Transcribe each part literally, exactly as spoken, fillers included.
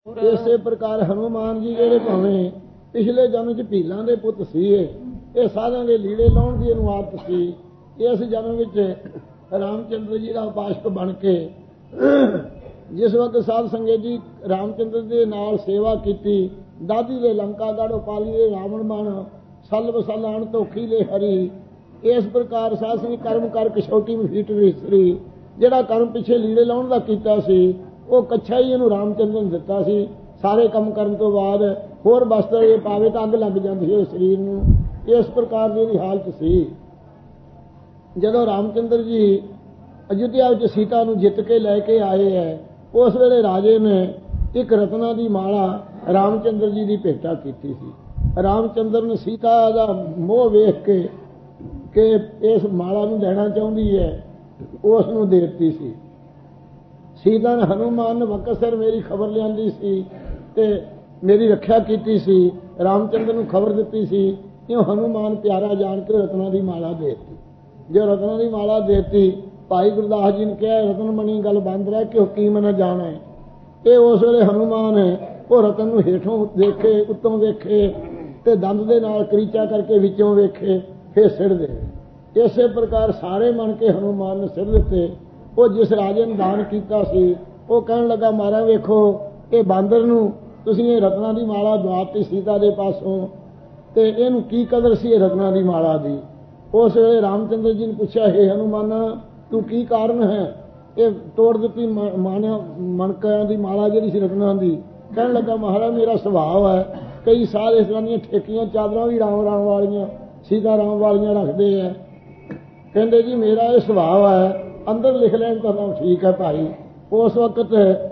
ਇਸੇ ਪ੍ਰਕਾਰ ਹਨੂਮਾਨ ਜੀ ਜਿਹੜੇ ਭਾਵੇਂ ਪਿਛਲੇ ਜਨਮ ਚ ਭੀਲਾਂ ਦੇ ਪੁੱਤ ਸੀ, ਇਹ ਸਾਧਾਂ ਦੇ ਲੀੜੇ ਲਾਉਣ ਦੀ ਇਹਨੂੰ ਆਦਤ ਸੀ। ਇਸ ਜਨਮ ਵਿੱਚ ਰਾਮਚੰਦਰ ਜੀ ਦਾ ਉਪਾਸ਼ਕ ਬਣ ਕੇ ਜਿਸ ਵਕਤ ਸਾਧ ਸੰਗਤ ਜੀ ਰਾਮਚੰਦਰ ਦੇ ਨਾਲ ਸੇਵਾ ਕੀਤੀ, ਦਾਦੀ ਦੇ ਲੰਕਾ ਗੜ੍ਹ ਪਾਲੀਏ ਰਾਵਣ ਬਣ ਸੱਲ ਬਸੱਲ ਆਣ ਧੋਖੀ ਲੈ ਹਰੀ। ਇਸ ਪ੍ਰਕਾਰ ਸਾਧ ਸੰਗਤ ਕਰਮ ਕਰ ਕਛੋਟੀ ਮਫੀਟ ਰਿਸਰੀ, ਜਿਹੜਾ ਕਰਮ ਪਿੱਛੇ ਲੀੜੇ ਲਾਉਣ ਦਾ ਕੀਤਾ ਸੀ ਉਹ ਕੱਛਾ ਹੀ ਇਹਨੂੰ ਰਾਮਚੰਦਰ ਨੇ ਦਿੱਤਾ ਸੀ। ਸਾਰੇ ਕੰਮ ਕਰਨ ਤੋਂ ਬਾਅਦ ਹੋਰ ਬਸਤਰ ਇਹ ਪਾਵੇ ਤਾਂ ਅੱਗ ਲੱਗ ਜਾਂਦੀ ਹੈ ਸਰੀਰ ਨੂੰ। ਇਸ ਪ੍ਰਕਾਰ ਦੀ ਇਹਦੀ ਹਾਲਤ ਸੀ। ਜਦੋਂ ਰਾਮਚੰਦਰ ਜੀ ਅਯੁੱਧਿਆ ਵਿੱਚ ਸੀਤਾ ਨੂੰ ਜਿੱਤ ਕੇ ਲੈ ਕੇ ਆਏ ਹੈ, ਉਸ ਵੇਲੇ ਰਾਜੇ ਨੇ ਇੱਕ ਰਤਨਾਂ ਦੀ ਮਾਲਾ ਰਾਮਚੰਦਰ ਜੀ ਦੀ ਭੇਟਾ ਕੀਤੀ ਸੀ। ਰਾਮਚੰਦਰ ਨੇ ਸੀਤਾ ਦਾ ਮੋਹ ਵੇਖ ਕੇ ਕਿ ਇਸ ਮਾਲਾ ਨੂੰ ਲੈਣਾ ਚਾਹੁੰਦੀ ਹੈ, ਉਸ ਨੂੰ ਦੇ ਦਿੱਤੀ ਸੀ। ਸੀਤਾ ਨੇ ਹਨੂਮਾਨ ਨੇ ਵਕਸਰ ਮੇਰੀ ਖਬਰ ਲਿਆਂਦੀ ਸੀ ਤੇ ਮੇਰੀ ਰੱਖਿਆ ਕੀਤੀ ਸੀ। ਰਾਮਚੰਦਰ ਨੂੰ ਖਬਰ ਦਿੱਤੀ ਸੀ, ਕਿਉਂ ਹਨੂਮਾਨ ਪਿਆਰਾ ਜਾਣ ਕੇ ਰਤਨਾਂ ਦੀ ਮਾਲਾ ਦੇ ਦਿੱਤੀ। ਜੋ ਰਤਨਾਂ ਦੀ ਮਾਲਾ ਦੇ ਦਿੱਤੀ, ਭਾਈ ਗੁਰਦਾਸ ਜੀ ਨੇ ਕਿਹਾ ਰਤਨ ਮਣੀ ਗੱਲ ਬੰਦ ਰਹਿ ਕਿ ਹਕੀਮ ਨਾ ਜਾਣਾ। ਇਹ ਉਸ ਵੇਲੇ ਹਨੂਮਾਨ ਉਹ ਰਤਨ ਨੂੰ ਹੇਠੋਂ ਵੇਖੇ, ਉੱਤੋਂ ਵੇਖੇ ਤੇ ਦੰਦ ਦੇ ਨਾਲ ਕਰੀਚਾ ਕਰਕੇ ਵਿੱਚੋਂ ਵੇਖੇ, ਫਿਰ ਸਿਰ ਦੇ। ਇਸੇ ਪ੍ਰਕਾਰ ਸਾਰੇ ਮਨ ਕੇ ਹਨੂਮਾਨ ਨੇ ਸਿਰ ਦਿੱਤੇ। ਉਹ ਜਿਸ ਰਾਜੇ ਨੇ ਦਾਨ ਕੀਤਾ ਸੀ ਉਹ ਕਹਿਣ ਲੱਗਾ, ਮਾਰਾ ਵੇਖੋ ਇਹ ਬਾਂਦਰ ਨੂੰ ਤੁਸੀਂ ਇਹ ਰਤਨਾਂ ਦੀ ਮਾਲਾ ਦਵਾਤੀ ਸੀਤਾ ਦੇ ਪਾਸੋਂ, ਤੇ ਇਹਨੂੰ ਕੀ ਕਦਰ ਸੀ ਇਹ ਰਤਨਾਂ ਦੀ ਮਾਲਾ ਦੀ। ਉਸ ਵੇਲੇ ਰਾਮਚੰਦਰ ਜੀ ਨੇ ਪੁੱਛਿਆ, ਹੇ ਹਨੂਮਾਨਾ ਤੂੰ ਕੀ ਕਾਰਨ ਹੈ ਇਹ ਤੋੜ ਦਿੱਤੀ ਮਾਨਿਆ ਮਣਕਿਆਂ ਦੀ ਮਾਲਾ ਜਿਹੜੀ ਸੀ ਰਤਨਾਂ ਦੀ। ਕਹਿਣ ਲੱਗਾ, ਮਹਾਰਾਜ ਮੇਰਾ ਸੁਭਾਅ ਹੈ, ਕਈ ਸਾਲ ਇਸ ਤਰ੍ਹਾਂ ਦੀਆਂ ਠੇਕੀਆਂ ਚਾਦਰਾਂ ਵੀ ਰਾਮ ਰਾਮ ਵਾਲੀਆਂ ਸੀਤਾ ਰਾਮ ਵਾਲੀਆਂ ਰੱਖਦੇ ਹੈ। ਕਹਿੰਦੇ ਜੀ ਮੇਰਾ ਇਹ ਸੁਭਾਅ ਹੈ, ਅੰਦਰ ਲਿਖ ਲੈਣ ਤਾਂ ਠੀਕ ਹੈ ਭਾਈ। ਉਸ ਵਕਤ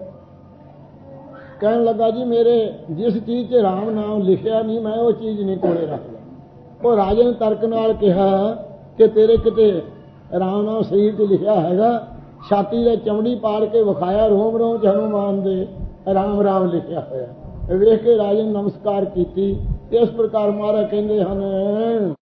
ਕਹਿਣ ਲੱਗਾ, ਜੀ ਮੇਰੇ ਜਿਸ ਚੀਜ਼ 'ਚ ਰਾਮ ਨਾਮ ਲਿਖਿਆ ਨਹੀਂ ਮੈਂ ਉਹ ਚੀਜ਼ ਨਹੀਂ ਕੋਲੇ ਰੱਖਦਾ। ਉਹ ਰਾਜੇ ਨੇ ਤਰਕ ਨਾਲ ਕਿਹਾ ਕਿ ਤੇਰੇ ਕਿਤੇ ਰਾਮ ਨਾਮ ਸਰੀਰ 'ਚ ਲਿਖਿਆ ਹੈਗਾ? ਛਾਤੀ ਦੇ ਚਮੜੀ ਪਾੜ ਕੇ ਵਿਖਾਇਆ, ਰੋਮ ਰੋਮ 'ਚ ਹਨੂਮਾਨ ਦੇ ਰਾਮ ਰਾਮ ਲਿਖਿਆ ਹੋਇਆ। ਵੇਖ ਕੇ ਰਾਜੇ ਨੇ ਨਮਸਕਾਰ ਕੀਤੀ। ਇਸ ਪ੍ਰਕਾਰ ਮਹਾਰਾਜ ਕਹਿੰਦੇ ਹਨ,